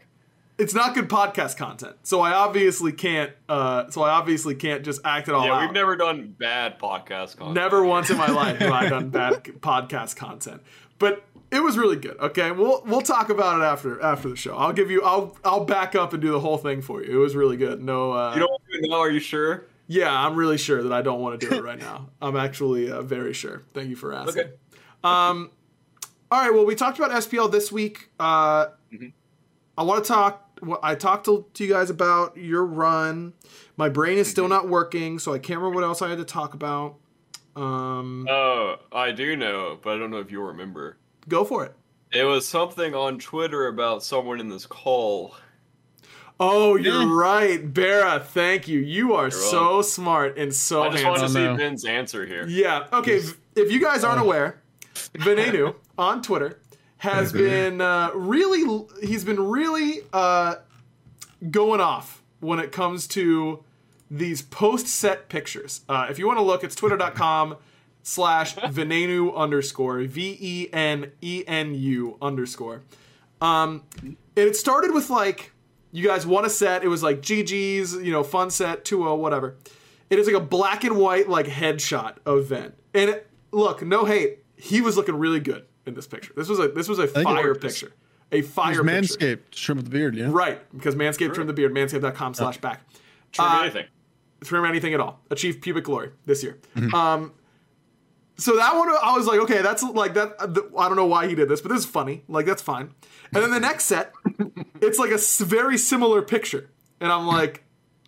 it's not good podcast content. So I obviously can't. Uh, so I obviously can't just act it all Yeah, out. we've never done bad podcast content. Never once in my life have I done bad podcast content, but it was really good. Okay, we'll we'll talk about it after after the show. I'll give you. I'll I'll back up and do the whole thing for you. It was really good. No. Uh, You don't want to know? Are you sure? Yeah, I'm really sure that I don't want to do it right now. I'm actually uh, very sure. Thank you for asking. Okay. Um, all right. Well, we talked about S P L this week. Uh, Mm-hmm. I want to talk. Well, I talked to, to you guys about your run. My brain is still not working, so I can't remember what else I had to talk about. Um, Oh, I do know, but I don't know if you'll remember. go for it. It was something on Twitter about someone in this call. Oh, you're Yeah. right, Bera. Thank you. You are You're so welcome. smart and so I just handsome. wanted to Oh, see no. Ben's answer here. Yeah. Okay. v- If you guys aren't aware, Venenu on Twitter has been uh, really. He's been really uh, going off when it comes to these post-set pictures. Uh, if you want to look, it's twitter.com slash Venenu underscore V E N E N U underscore. Um, and it started with like, you guys want a set. It was like G G's, you know, fun set, two oh, whatever. It is like a black and white like headshot of Ven. And it, look, no hate, he was looking really good in this picture. This was a this was a think it fire worked. picture. A fire He's picture. Manscaped, trim with the beard, yeah. Right, because Manscaped trimmed the beard, manscaped.com slash back. Trim Uh, anything. Trim anything at all. Achieve pubic glory this year. Um, so that one, I was like, okay, that's like that. I don't know why he did this, but this is funny. Like, that's fine. And then the next set, it's like a s- very similar picture. And I'm like,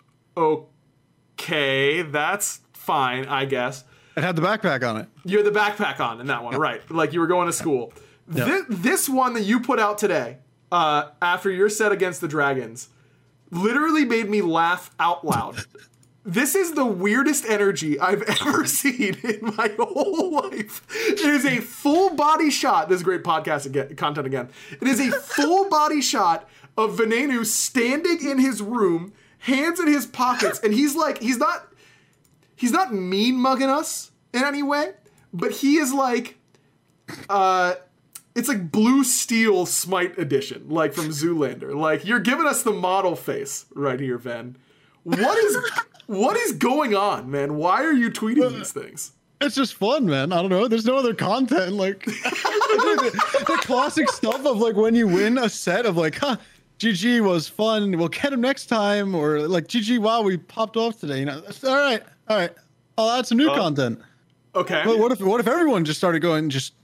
okay, that's fine, I guess. It had the backpack on it. You had the backpack on in that one, right? Like you were going to school. Yeah. This, this one that you put out today, uh, after your set against the Dragons, literally made me laugh out loud. This is the weirdest energy I've ever seen in my whole life. It is a full body shot. This is great podcast again, content again. It is a full body shot of Venenu standing in his room, hands in his pockets, and he's like, he's not, he's not mean mugging us in any way, but he is like, uh, it's like Blue Steel Smite edition, like from Zoolander. Like, you're giving us the model face right here, Ven. What is what is going on, man? Why are you tweeting these things? It's just fun, man. I don't know. There's no other content. Like the, the classic stuff of like when you win a set of like, huh, G G was fun. We'll get him next time, or like G G, wow, we popped off today. You know, that's, all right, all right. I'll add some new Uh, content. Okay. But what if what if everyone just started going just,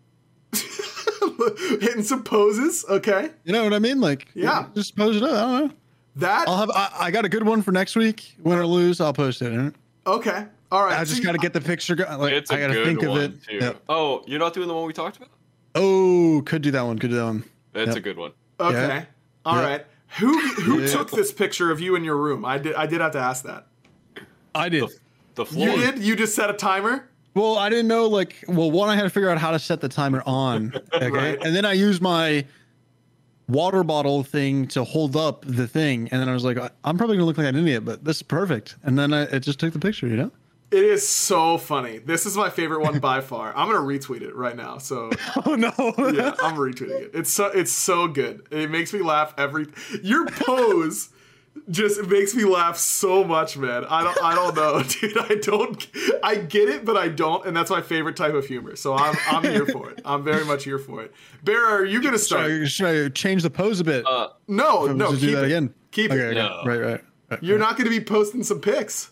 Hitting some poses, okay? you know what I mean? Like, Yeah. just post it up. I don't know. That I'll have. I, I got a good one for next week. Win or lose, I'll post it. All right? okay. All right. I so just you- got to get the picture. Go- like, It's I a got to good think one, of it. too. Yeah. Oh, you're not doing the one we talked about? Oh, could do that one. Could do that one. It's Yep. a good one. Okay. Yeah. All Yeah. right. Who who Yeah. took this picture of you in your room? I did I did have to ask that. I did. The floor. You did? You just set a timer? Well, I didn't know, like, well, one, I had to figure out how to set the timer on. Okay. Right. And then I used my water bottle thing to hold up the thing. And then I was like, I- I'm probably going to look like an idiot, but this is perfect. And then I, it just took the picture, you know? It is so funny. This is my favorite one by far. I'm gonna retweet it right now. So Oh, no. yeah, I'm retweeting it. It's so it's so good. It makes me laugh every. Your pose just makes me laugh so much, man. I don't I don't know, dude. I don't. I get it, but I don't, and that's my favorite type of humor. So I'm I'm here for it. I'm very much here for it. Bear, are you gonna Should start? I, should I change the pose a bit? Uh, No, Or no. just Keep do that it. again. Keep Okay, it. okay. No. Right, right. right. You're not gonna be posting some pics.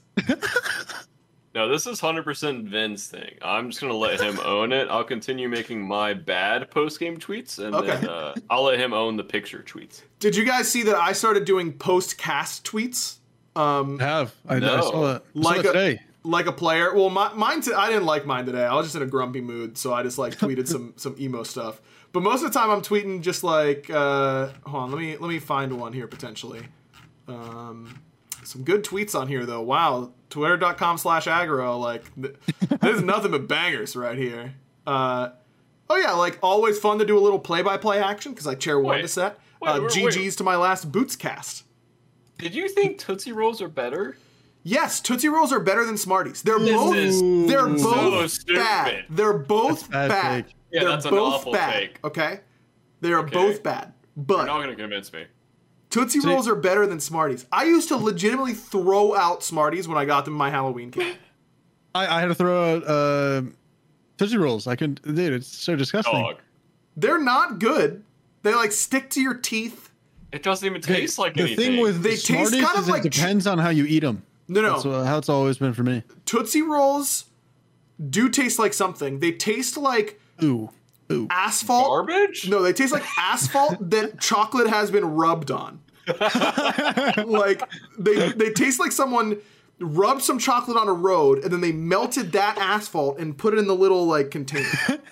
no, this is one hundred percent Vin's thing. I'm just going to let him own it. I'll continue making my bad post-game tweets, and Okay. then uh, I'll let him own the picture tweets. Did you guys see that I started doing post cast tweets? Um, I have. I, No. I saw that. I saw Like that a- today. like a player. Well, my, mine. T- I didn't like mine today. I was just in a grumpy mood, so I just like tweeted some some emo stuff. But most of the time, I'm tweeting just like. Uh, hold on, let me let me find one here potentially. Um, some good tweets on here though. Wow, twitter.com slash aggro. Like th- there's nothing but bangers right here. Uh, oh yeah, like always fun to do a little play by play action because I chair one Wait. to set. Wait, Uh, wait, G G's wait. to my last boots cast. Did you think Tootsie Rolls are better? Yes, Tootsie Rolls are better than Smarties. They're This both is they're so both stupid. bad. They're both That's bad bad. take. Yeah, They're that's an both awful bad. take. Okay, they are Okay. both bad. You're But not going to convince me. Tootsie See- Rolls are better than Smarties. I used to legitimately throw out Smarties when I got them in my Halloween candy. I, I had to throw out uh, Tootsie Rolls. I can, dude, it's so disgusting. Dog. They're not good. They like stick to your teeth. It doesn't even Okay, taste like the anything. thing with They the taste Smarties kind of is like it depends on how you eat them. No, no. That's uh, how it's always been for me. Tootsie Rolls do taste like something. They taste like Ooh, ooh. asphalt. Garbage? No, they taste like asphalt that chocolate has been rubbed on. Like they they taste like someone rubbed some chocolate on a road and then they melted that asphalt and put it in the little like container.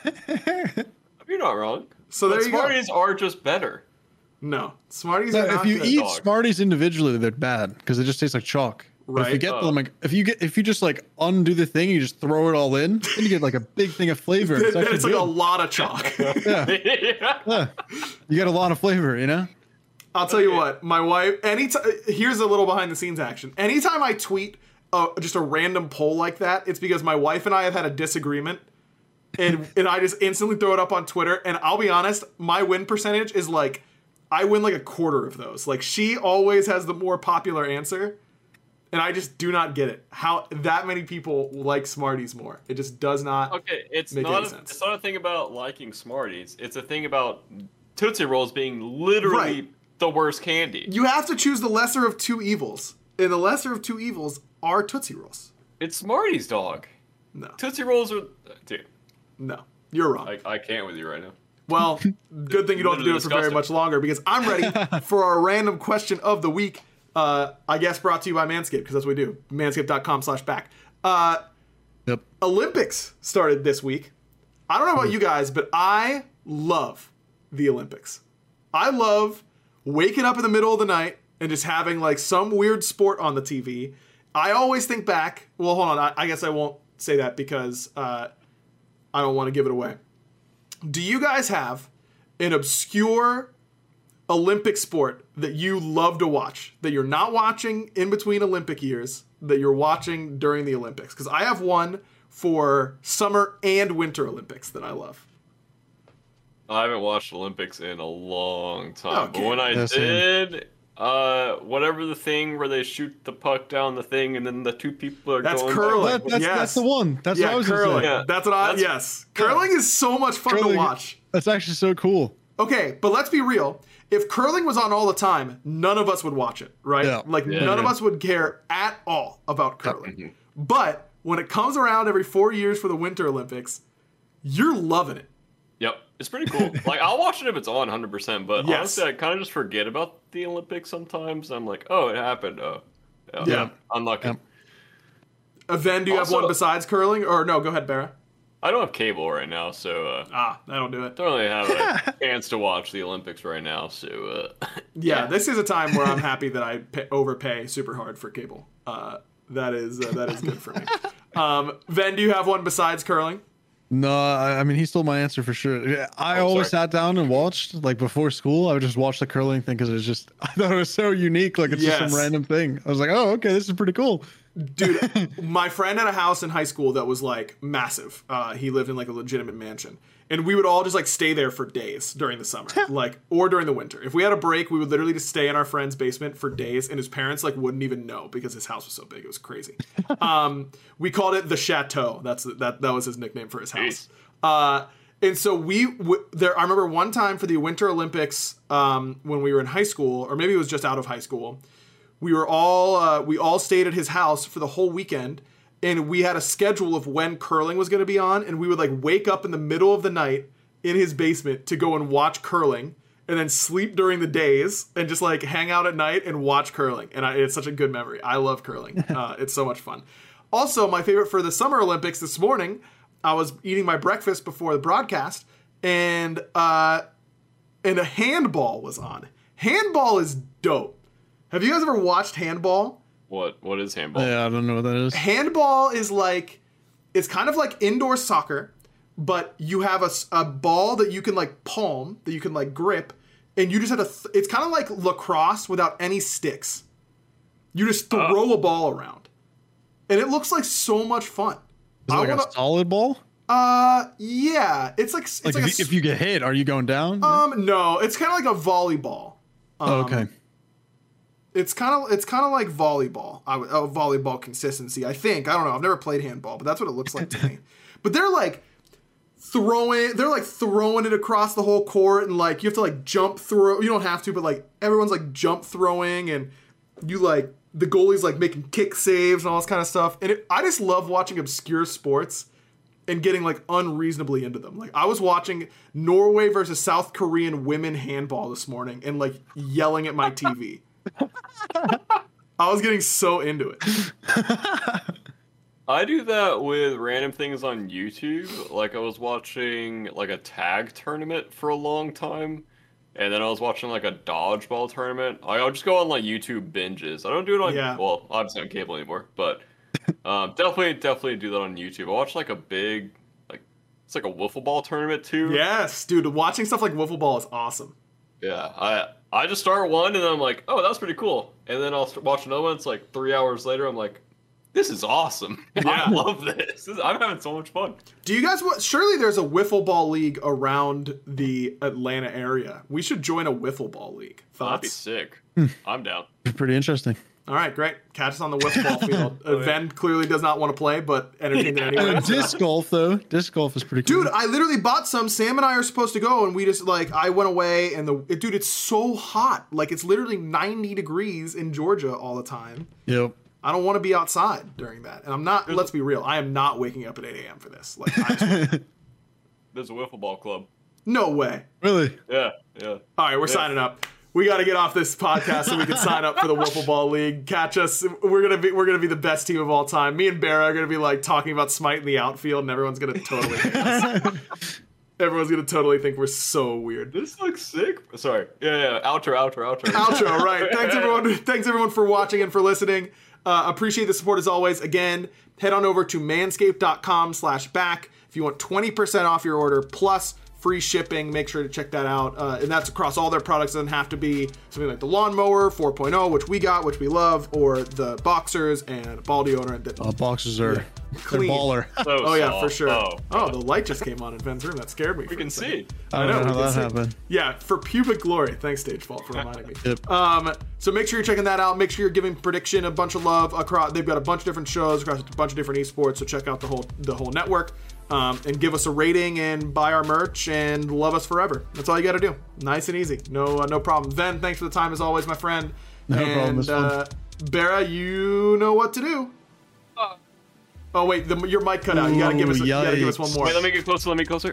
You're not wrong. So there But you go. Smarties are just better. No, Smarties No, are not if you good. eat dog. Smarties individually, they're bad because it just tastes like chalk. But if you Right. get Oh. them, like if you get if you just like undo the thing, you just throw it all in, then you get like a big thing of flavor. Then It's, actually it's like a good. lot of chalk. yeah, yeah. yeah. You get a lot of flavor, you know. I'll tell you what, my wife. Anytime here's a little behind the scenes action. Anytime I tweet uh, just a random poll like that, it's because my wife and I have had a disagreement, and and I just instantly throw it up on Twitter. And I'll be honest, my win percentage is like I win like a quarter of those. Like she always has the more popular answer, and I just do not get it. How that many people like Smarties more? It just does not. Okay, it's Make not any a, sense. it's not a thing about liking Smarties. It's a thing about Tootsie Rolls being literally Right. the worst candy. You have to choose the lesser of two evils, and the lesser of two evils are Tootsie Rolls. It's Smarties, dog. No, Tootsie Rolls are... Dude, no, you're wrong. I, I can't with you right now. Well, good thing you don't have to do it for very Disgusting. much longer because I'm ready for our random question of the week. Uh, I guess brought to you by Manscaped because that's what we do. Manscaped.com slash back. Uh, Yep. Olympics started this week. I don't know about you guys, but I love the Olympics. I love waking up in the middle of the night and just having like some weird sport on the T V. I always think back. Well, hold on. I, I guess I won't say that because uh, I don't want to give it away. Do you guys have an obscure Olympic sport that you love to watch, that you're not watching in between Olympic years, that you're watching during the Olympics? Because I have one for summer and winter Olympics that I love. I haven't watched Olympics in a long time. Okay. But when I Yeah, same. did, uh, whatever the thing where they shoot the puck down the thing and then the two people are That's going... curling. That, that's, Yes. that's the one. That's what I Yeah, was gonna curling. say. Yeah. That's what I, That's- yes. Curling is so much fun to Curling- watch. That's actually so cool. Okay, but let's be real. If curling was on all the time, none of us would watch it, right? Yeah. Like, Yeah. none of us would care at all about curling. But when it comes around every four years for the Winter Olympics, you're loving it. Yep, it's pretty cool. Like, I'll watch it if it's on one hundred percent, but Yes. honestly, I kind of just forget about the Olympics sometimes. I'm like, oh, it happened. Oh, yeah. Yeah. Unlucky. Yep. Uh, Ven, do you have Also- one besides curling? Or no, go ahead, Barra. I don't have cable right now, so uh, Ah, I don't do it. don't really have a chance to watch the Olympics right now. So, uh, Yeah, this is a time where I'm happy that I pay, overpay super hard for cable. Uh, that is uh, that is good for me. Um, Ven, do you have one besides curling? No, I, I mean he stole my answer for sure. Yeah, I Oh, always sorry. sat down and watched like before school. I would just watch the curling thing because it was just I thought it was so unique. Like it's just Yes. some random thing. I was like, oh, okay, this is pretty cool. Dude, my friend had a house in high school that was like massive. Uh, he lived in like a legitimate mansion. And we would all just like stay there for days during the summer, like, or during the winter. If we had a break, we would literally just stay in our friend's basement for days, and his parents like wouldn't even know because his house was so big. It was crazy. um, we called it the Chateau. That's that. That was his nickname for his house. Uh, and so we w- there. I remember one time for the Winter Olympics um, when we were in high school, or maybe it was just out of high school. We were all uh, we all stayed at his house for the whole weekend, and we had a schedule of when curling was going to be on, and we would like wake up in the middle of the night in his basement to go and watch curling, and then sleep during the days and just like hang out at night and watch curling. And I, it's such a good memory. I love curling. Uh, it's so much fun. Also, my favorite for the Summer Olympics this morning, I was eating my breakfast before the broadcast, and uh, and a handball was on. Handball is dope. Have you guys ever watched handball? what what is handball? Yeah, I don't know what that is. Handball is like, it's kind of like indoor soccer, but you have a, s- a ball that you can like palm, that you can like grip, and you just have to, th- it's kind of like lacrosse without any sticks. You just throw a ball around. And it looks like so much fun. Is it like wanna- a solid ball? Uh, yeah, it's like, it's Like, like, if, a, you, if you get hit, are you going down? um, no, it's kind of like a volleyball. Um, oh, okay. It's kind of it's kind of like volleyball. I would, oh, volleyball consistency. I think I don't know. I've never played handball, but that's what it looks like to me. But they're like throwing. They're like throwing it across the whole court, and like you have to like jump throw. You don't have to, but like everyone's like jump throwing, and you like the goalie's like making kick saves and all this kind of stuff. And it, I just love watching obscure sports and getting like unreasonably into them. Like I was watching Norway versus South Korean women handball this morning and like yelling at my T V. I was getting so into it. I do that with random things on YouTube. Like I was watching like a tag tournament for a long time, and then I was watching like a dodgeball tournament. Like, I'll just go on like YouTube binges. I don't do it on Yeah. well, obviously on cable anymore, but um, definitely definitely do that on YouTube. I watched like a big like it's like a wiffle ball tournament too. Yes, dude. Watching stuff like wiffle ball is awesome. Yeah, I I just start one and then I'm like, oh, that's pretty cool, and then I'll start watch another one. It's like three hours later. I'm like, this is awesome. Yeah. I love this. This- I'm having so much fun. Do you guys want? Surely there's a wiffle ball league around the Atlanta area. We should join a wiffle ball league. That'd be Thoughts? sick. I'm down. Pretty interesting. All right, great. Catch us on the wiffle ball field. Oh, Uh, yeah. Ven clearly does not want to play, but entertained it anyway. Uh, disc golf though, disc golf is pretty cool. Dude, I literally bought some. Sam and I are supposed to go, and we just like I went away, and the it, dude, it's so hot. Like it's literally ninety degrees in Georgia all the time. Yep. I don't want to be outside during that, and I'm not. Let's be real. I am not waking up at eight a.m. for this. Like, I just, There's a wiffle ball club. no way. Really? Yeah, yeah. All right, we're Yeah. signing up. We got to get off this podcast so we can sign up for the Wiffle Ball League. Catch us. We're gonna be we're gonna be the best team of all time. Me and Barra are gonna be like talking about Smite in the outfield, and everyone's gonna totally hate us. Everyone's gonna totally think we're so weird. This looks sick. Sorry. Yeah, yeah. Outro, outro, outro. Outro, right? Thanks everyone. Thanks everyone for watching and for listening. Uh, appreciate the support as always. Again, head on over to manscaped dot com slash back if you want twenty percent off your order plus free shipping. Make sure to check that out. Uh, and that's across all their products. It doesn't have to be something like the lawnmower four point oh, which we got, which we love, or the boxers and ball deodorant that Uh, boxers are they're Clean. baller. So oh yeah, soft. for sure. Oh, Oh, the light just came on in Ben's room. That scared me. we can see. I I don't know, know we how can that see. happened. Yeah, for pubic glory. Thanks, Stage Fault, for reminding me. Yep. Um, so make sure you're checking that out. Make sure you're giving Prediction a bunch of love across. They've got a bunch of different shows across a bunch of different esports. So check out the whole the whole network, um, and give us a rating and buy our merch and love us forever. That's all you got to do. Nice and easy. No uh, no problem. Ven, thanks for the time as always, my friend. No and, problem, it's fun. uh, Barra, you know what to do. Oh wait, the, your mic cut out. You gotta give us. Ooh, You gotta give us one yikes. more. Wait, let me get closer. Let me get closer.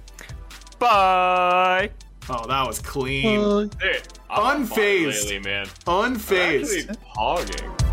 Bye. Oh, that was clean. Uh, Hey, I'm on fire Unfazed. lately, man. Unfazed. I'm actually hogging.